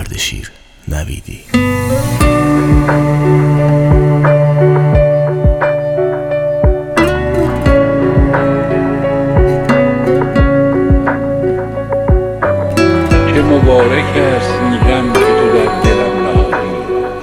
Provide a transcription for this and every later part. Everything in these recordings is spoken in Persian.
اردشیر نویدی. چه مبارک است این غم که تو در دلم نهادی.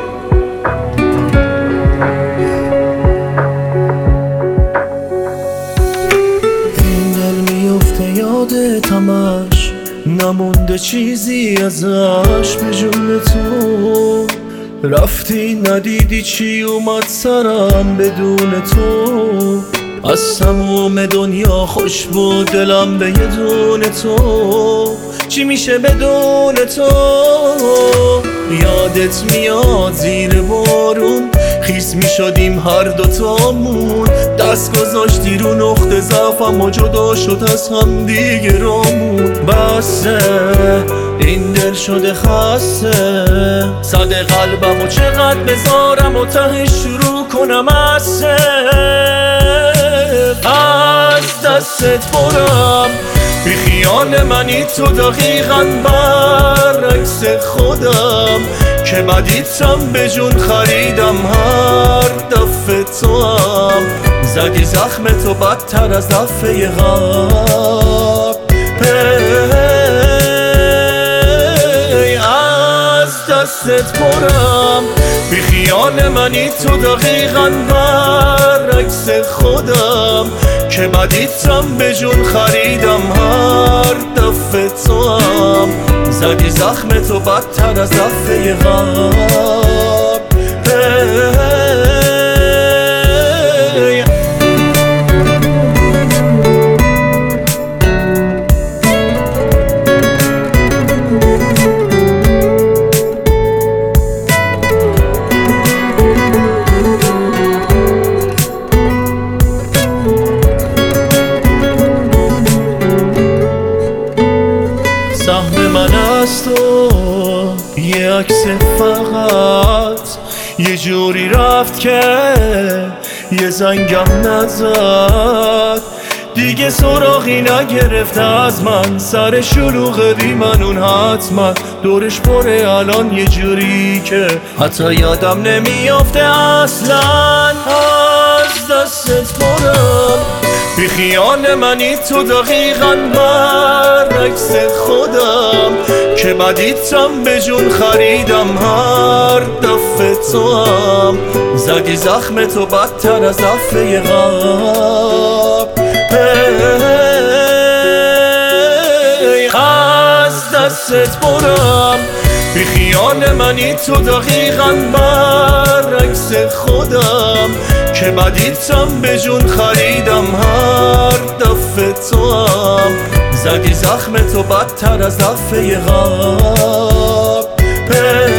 این دل میفته یادت همش، نمونده چیزی ازش به جون تو. رفتی ندیدی چی اومد سرم بدون تو. از تموم دنیا خوش بود دلم به یه دونه تو. چی میشه بدون تو؟ یادت میاد زیر بارون خیس میشدیم هر دوتامون. دست گذاشتی رو نقطه ضعفم و جدا شد از هم دیگه رامون. بسه این دل شده خسته، صد قلبم و چقدر بذارم و تهش شروع کنم از دستت برم. بی خیال منی تو دقیقاً برعکس خودم، که بدیتم به جون خریدم هر دفعه تو هم. زدی زخم تو بدتر از دفعه از دستت برم. بی خیال منی تو دقیقاً برعکس خودم، که بدیتم به جون خریدم هر دفعه تو هم. زدی زخم تو بدتر از دفعه سهم من از تو یه عکس فقط، یه جوری رفت که یه زنگم نزد. دیگه سراغی نگرفت از من، سر شلوغ ریمنون حتما دورش پره الان یه جوری که حتی یادم نمیافته اصلا. از دستت برم. بی خیال منی تو دقیقاً برعکس خودم، که بدیتم به جون خریدم هر دفعه تو هم. زدی زخم تو بدتر از دفعه از دستت برم. بی خیال منی تو دقیقاً برعکس خودم، که بدیتم به جون خریدم هر دفعه تو هم. زدی زخم تو بدتر از دفعه